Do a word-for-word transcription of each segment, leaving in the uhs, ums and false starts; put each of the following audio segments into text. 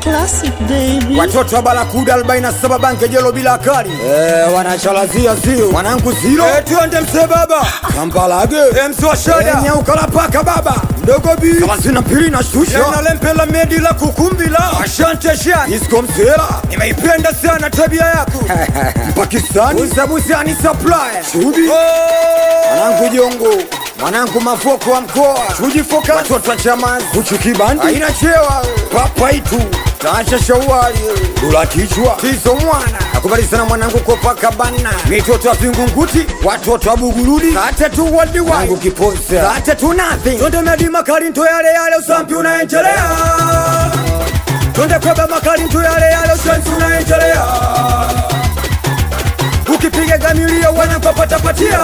Classic baby. Watoto wa Barakuda arobaini na saba banke jelo bila kali. Eh, wanachalazia zio. Mwanangu zero. Eh, tuende mse baba. Kambalage. Eh, mse wa shada. Eh, nyau kalapaka baba. Mdogo bi. Kalasina pili na shusha. Eh, na lempe la medi la kukumbila. Ashante shani. Isko msela. Nimeipenda sana tabia yako. Pakistani. Usabusiani supply. Shudi. Oh. Mwanangu jongo. Mwanangu mafoko wa mkoa. Chuji foka. Watoto wa chamazi. Kuchu kibandi. Haina chewa. Papa itu. Taasha shawali. Dula kichwa. Tiso mwana. Nakubali sana mwanangu kopa kabana. Mitoto wa vingunguti. Watoto wa bugurudi. Kate tu wadi wai. Mwanangu kiposa. Kate tu nothing. Tonde medima karinto yale yale usampi unaenjelea. Tonde kweba makarinto yale yale usampi unaenjelea. Ukipiga gamilia wanapapata patia.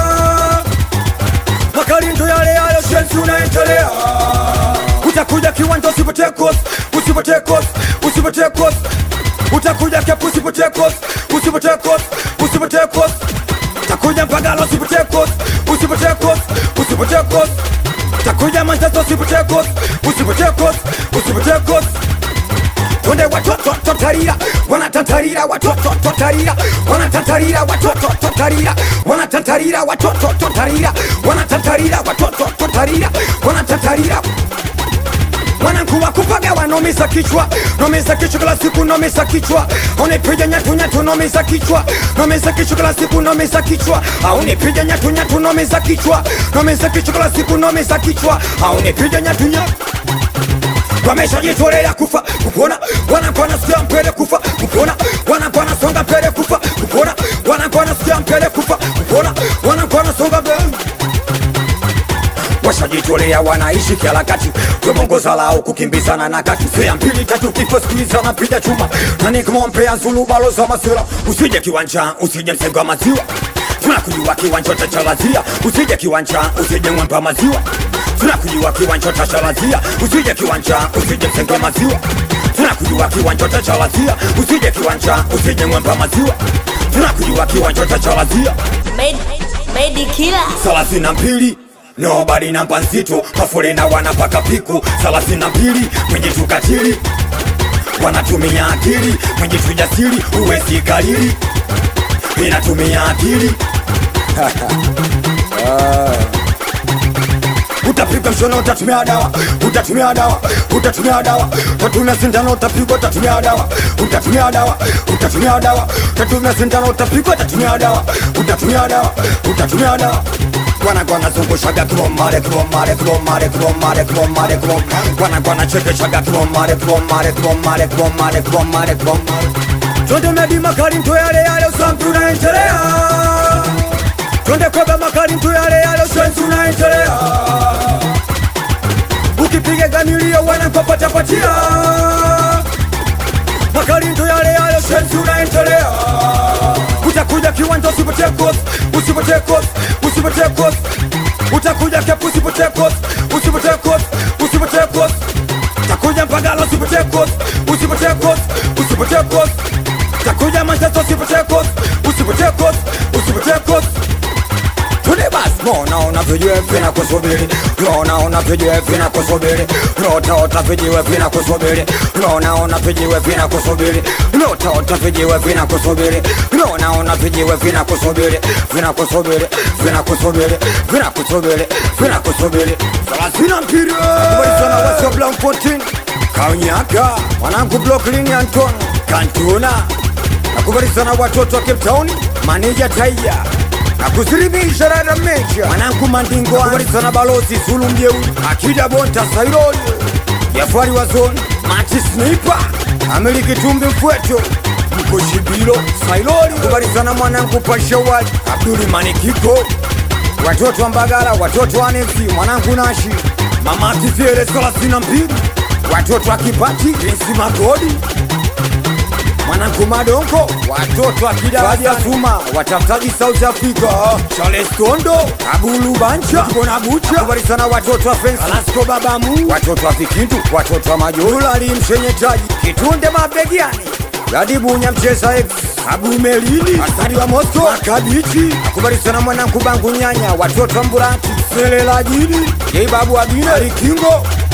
Makarinto yale yale usampi unaenjelea. Utakuja kiwanja usipote kosi, usipote kosi, usipote kosi. Utakuja kepu usipote kosi, usipote kosi, usipote kosi. Utakuja Mpagala usipote kosi, usipote kosi, usipote kosi. Utakuja Manchester usipote kosi, usipote kosi, usipote kosi. Tonde watoto totarira, wanatatarira watoto totarira, wanatatarira watoto totarira, wanatatarira watoto totarira, wanatatarira watoto totarira, wanatatarira. Mwanangu wakupaga wanomisa kichwa, nomisa kichwa kila siku nomisa kichwa. Unipiga nyatu nyatu nomisa kichwa, nomisa kichwa kila siku nomisa kichwa. Unipiga nyatu nyatu nomisa kichwa, nomisa kichwa kila siku nomisa kichwa. Unipiga nyatu nyatu. Wamesha jitolea kufa kupona, wanapona sikia mpele kufa kupona, wanapona songa mpele kufa kupona, wanapona sikia mpele kufa kupona, wanapona songa mpele. Washajitolea wanaishi kila kati, tumongoza lao kukimbizana na kati. Sea mbili tatu kifo squeeze na piga chuma. Nani kumompea Zulu baloza masira. Usije kiwanja, usije msego maziwa. Tunakujua kiwanja utachalazia. Usije kiwanja, usije mwempa maziwa. Tunakujua kiwanja utachalazia. Usije kiwanja, usije msego maziwa. Tunakujua kiwanja utachalazia. Usije kiwanja, usije mwempa maziwa. Tunakujua kiwanja utachalazia. Made made killer. Salasini na mbili. Nobody namba nzito, mafure na wanapaka piku. Salasini na mbili, mwenye tukatili. Wanatumia akili, mwenye tujasiri, uwezi kalili. Inatumia akili. Utapika mshono utatumia dawa, utatumia dawa, utatumia dawa. Utatumia sindano utapigwa utatumia dawa, utatumia dawa, utatumia dawa. Utatumia sindano utapigwa utatumia dawa, utatumia dawa, utatumia dawa. Wana gwana zungu shaga kromare kromare kromare kromare kromare kromare. Wana gwana cheke shaga kromare kromare kromare kromare kromare kromare. Tonde medima karinto yale yale usampi unaenjelea. Tonde kweba makarinto yale yale usampi unaenjelea. Ukipiga gamilia wanapapata patia. Makarinto yale yale usampi unaenjelea. Utakuja kiwanja usipote kosi, usipote kosi, usipote kosi. Utakuja kepu usipote kosi, usipote kosi, usipote kosi. Utakuja Mpagala usipote kosi, usipote kosi, usipote kosi. Utakuja Manchester usipote kosi, usipote kosi, usipote kosi. Tune bas, mona unavyojua vina kusubiri. Mona unavyojua vina kusubiri. Nota utavyojua vina kusubiri. Mona unavyojua vina kusubiri. Nota utavyojua vina kusubiri. Mona unavyojua vina kusubiri. Vina kusubiri, vina kusubiri, vina kusubiri, vina kusubiri. Salasini na mbili. Kubali sana wasio Blanc fourteen. Kaunyaka, wanangu Brooklyn Anton. Kantuna. Nakubali sana watoto wa Cape Town. Manager Taiya. Nakuziribisha rada mecha. Wanangu Mandingo. Nakubali sana balozi Zulu Mjeuri. Akida Bonta Sairoli. Jafari wa zone. Mati Sniper. Ameriki Tumbi Mfweto. Mkoshibilo Sailori. Nakubali sana mwanangu Pashawali. Abduli Manikiko. Watoto wa Mbagala. Watoto wa Nefsi. Mwanangu Nashi. Mama Tifiere Salasini na mbili. Watoto wa Kipati. Vinsi Magodi. Mwanangu Madongo. Watoto wa Kidaraja Suma. Watafutaji South Africa. Charles Kondo. Abulu Bancha. Kona Bucha. Kubali sana watoto wa Fensi. Alasko Babamu. Watoto wa Fikindu. Watoto wa Majula. Ali Mshenyetaji. Kitunde Mabegiani. Yadibu Nyamcheza X. Abu Melini. Asari wa Moscow. Makabichi. Kubali sana mwanangu Bangu Nyanya. Watoto wa Mburati. Sele la Jini. Yei Babu Abina. Rikingo.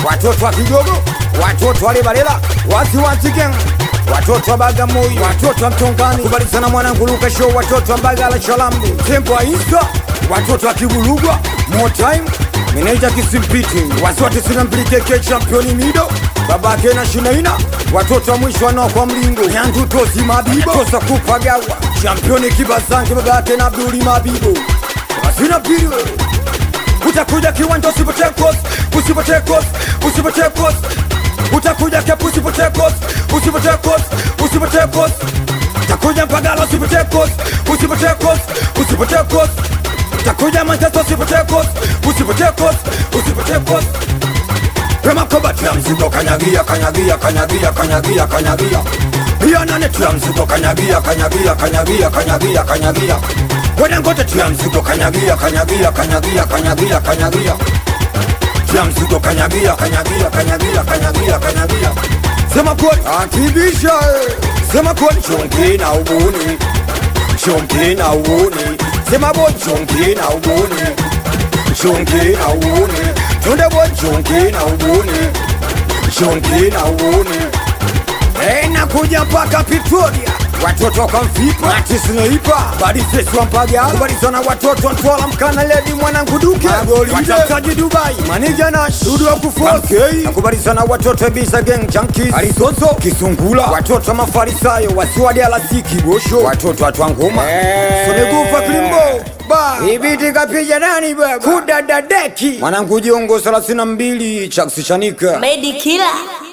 watoto wa Kigogo, watoto wa Lebalela, watu wa Tigen, watoto wa Bagamoyo, watoto wa Mtongani, kubali sana mwanangu Luka Show, watoto wa Mbagala Shalambi, Tempo wa Isa, watoto wa Kibulugwa, More Time, Meneja Kisimpiti, watu wa Tisina Mpilikeke Championi Mido, babake na Shinaina, watoto wa mwisho wanao kwa mlingo, Nyandu Tosi Mabibo, Tosa Kupagawa, Championi Kibazanki babake na Abduli Mabibo, Wasina Pili, utakuja kiwanja usipotee kosi, usipotee kosi, usipotee kosi, utakuja kepu usipotee kosi, usipotee kosi, usipotee kosi, utakuja Mbagala usipotee kosi, usipotee kosi, usipotee kosi, utakuja Manchester usipotee kosi, usipotee kosi, usipotee kosi. Rema koba tia mzigo kanyagia, kanyagia, kanyagia, kanyagia, kanyagia. Pia nane tia mzigo kanyagia, kanyagia, kanyagia, kanyagia, kanyagia. Kwenye ngote tia mzigo kanyagia, kanyagia, kanyagia, kanyagia, kanyagia. Tia mzigo kanyagia, kanyagia, kanyagia, kanyagia, kanyagia. Sema kweli akibisha, sema kweli chonki na ubuni, chonki na ubuni. Sema boy chonki na ubuni, chonki na ubuni. Tunde boy chonki na ubuni, chonki na ubuni. Hey, nakuja mpaka Pretoria, watoto wa Kamfipa, Artist Neipa, Badi Fesi wa Mpaga, kubalizana watoto wa Ntwala Mkana Lady mwanangu Duke, watamtaji Dubai, Manija Nash, Dudu wa Kufosi, kubalizana watoto wa Bisa Gang Junkies, Arisoso, Kisungula, watoto wa Mafarisayo, wasiwadi alasiki, Gosho, watoto wa Twangoma, Sonigufa Klimbo, ba, ibiti kapija nani baba, Kudadadeki, mwanangu Jongo thelathini na mbili, Chaksi Chanika, Medi Killer.